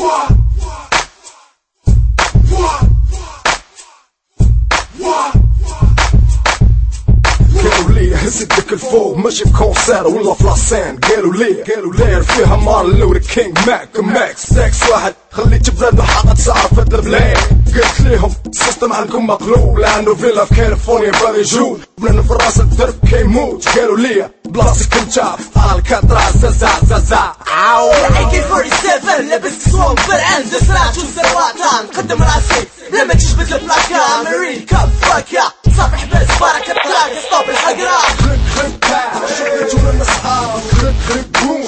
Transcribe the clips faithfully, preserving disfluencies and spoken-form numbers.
قالوا لي هز يدك الفوق ماشي بكونسير ولا في لاسين. قالوا لي قالوا لي فيها مارلين لوثر كينج ماك ماكس سكس واحد خليت بلادنا حقت صعفت البلاد. قلت ليهم السيستم عندكم مقلوب لانه فيلا في كاليفورنيا باغي يجول بلان في راس الدرب كيموت. قالوا لي بلاصتك انت في الكاتراس زازا زازا عاو اي كي فورتي سفن لابس سوام فرعان دسرات وسرواتان قدم راسي بلا ما تشبت البلاكا امريكا فاكا صافي حبس بركة طلاق ستوب الحقرة خرب خرب باع شغلتونا النصحاب خرب خرب بوم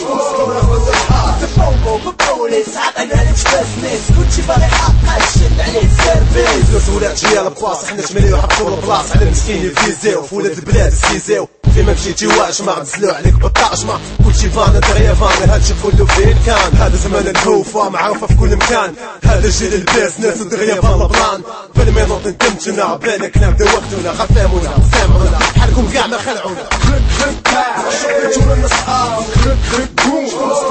تفوقوا بالبوليس عطينا لك بزنس كلشي باغي حقك شد عليه السيرفيس. فلوس ولاد جيال بلاص حنا تمليو حطوا البلاص على المسكين يفيزيو في ولاد البلاد سكيزيو فيما مشيتي واش ما غتزلو عليك بالطاجمة كلشي فانا دغيا فانا هادشي كله فين كان. هذا زمان الهوفة معروفة في كل مكان هذا جيل البيزنس ودغيا فان البلان بالمينوط ندمتنا بالك نام دوختنا خفامونا سامعونا بحالكم كاع ما خلعونا. خرب خرب باع شغلتونا النصحاب خرب خرب بوم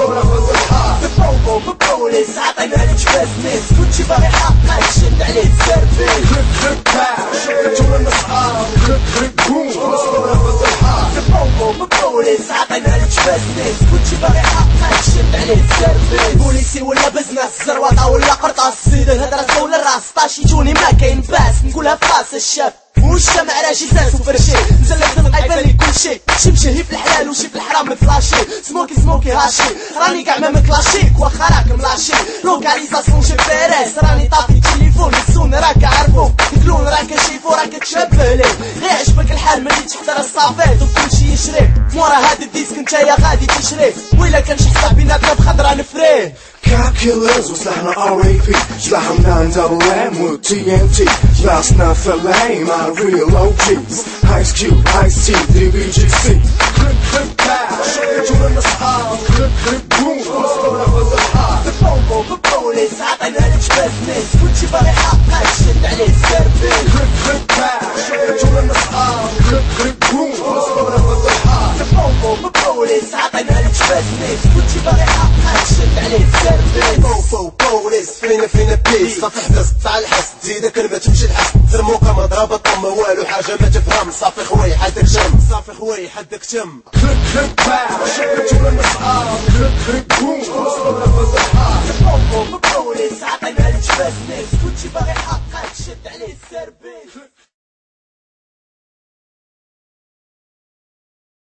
تفوقوا بالبوليس عطينا لك بزنس كلشي باغي حقك شد عليه السيرفيس. خرب خرب باع شغلتونا النصحاب خرب خرب بوم تفوقوا بالبوليس عطينا لك بزنس كلشي باغي حقك شد عليه السيرفيس. بوليسي ولا بزنس زرواطة ولا قرطاس زيد الهدرة ولا الراس طاشيتوني ما كاين باس نقولها في راس الشاب والشمع راجل فاس وفرشي نزلك دمع يبان لي كلشي شي مشهي في الحلال وشي في الحرام متلاشي سموكي سموكي هاشي راني كاع ما متلاشيك واخا راك ملاشي لوكاليزاسيون جي بيريس راني طافي تليفون الزون راك عارفو الكلون راك شيفو راك تشبه ليه غير عجبك الحال ملي تحضر الصافيت وكلشي يشري مورا هاد الديسك نتايا غادي تشري ويلا كان شي حساب بيناتنا بخضرا نفريه. Cat killers وسلاحنا آر إيه بي سلاحهم ناين دبل إم و تي إن تي جلاسنا في الليم على ريل أو جيز ايس كيوب ايس تي دي بي جي سي. خرب خرب باع شغلتونا النصحاب خرب خرب بوم تفوقوا بالبوليس عطينا لك بزنس كلشي باغي حقك شد عليه السيرفيس. خرب خرب باع شغلتونا النصحاب خرب خرب بوم تفوقوا بالبوليس عطينا لك بزنس كلشي باغي حقك شد عليه السيرفيس. فوفو بوليس فينا فينا بيس صافي حبس تاع الحس تزيد كلمة تمشي الحس ترموكا مضربة طم والو حاجة ما تفهم صافي خويا حدك شم صافي خويا حدك شم. خرب خرب باع شغلتونا النصحاب خرب خرب بوم تفوقوا بالبوليس عطينا لك بزنس كلشي باغي حقك شد عليه السيرفيس.